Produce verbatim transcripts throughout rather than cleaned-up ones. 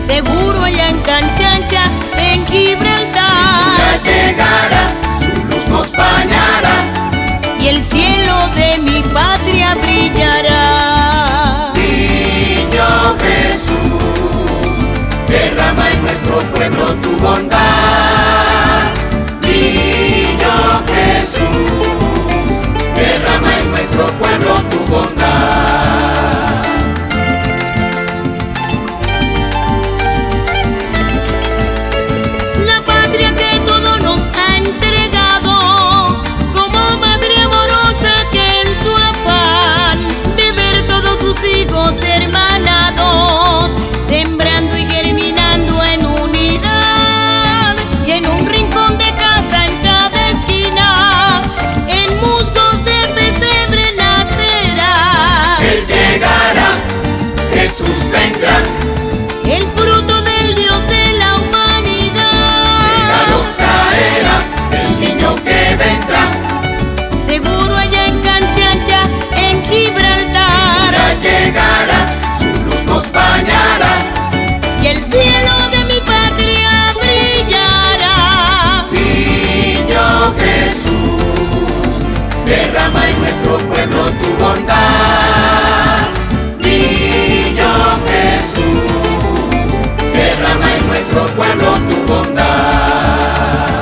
seguro allá en Canchancha, en Gibraltar. Ya llegará, su luz nos bañará, y el cielo de mi patria brillará. Niño Jesús, derrama en nuestro pueblo tu bondad. Niño Jesús, derrama en nuestro pueblo tu bondad. La patria que todo nos ha entregado, como madre amorosa que en su afán de ver todos sus hijos hermanados, sembrando y germinando en unidad, y en un rincón de casa en cada esquina, en musgos de pesebre nacerá. Él llegará, Jesús vendrá, El fruto del Dios de la humanidad. regalos traerá, el niño que vendrá. Seguro allá en Canchancha, en Gibraltar. Ya llegará, su luz nos bañará, Y el cielo de mi patria brillará. Niño Jesús, derrama en nuestro pueblo tu bondad. Niño Jesús, derrama en nuestro pueblo tu bondad.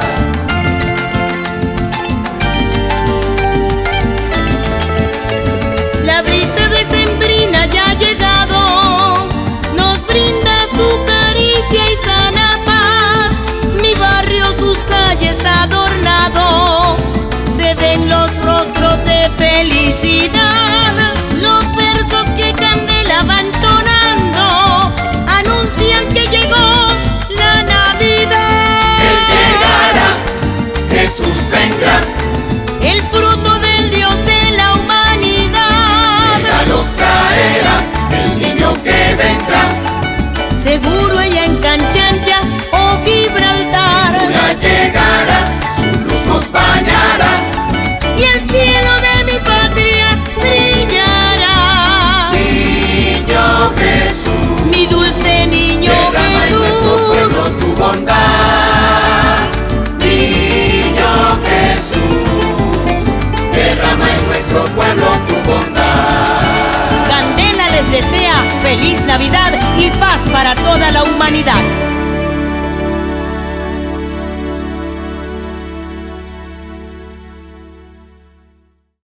La brisa decembrina ya ha llegado, nos brinda su caricia y sana paz. Mi barrio, sus calles adornado, se ven los rostros de felicidad. Los versos que Candela va entonando anuncian que llegó la Navidad. Él llegará, Jesús vendrá, El fruto del Dios de la humanidad. regalos traerá, el niño que vendrá. Seguro ella en Canchancha o Gibraltar. Ya llegará, su luz nos bañará, Y el cielo de mi patria brillará. Niño Jesús, Mi dulce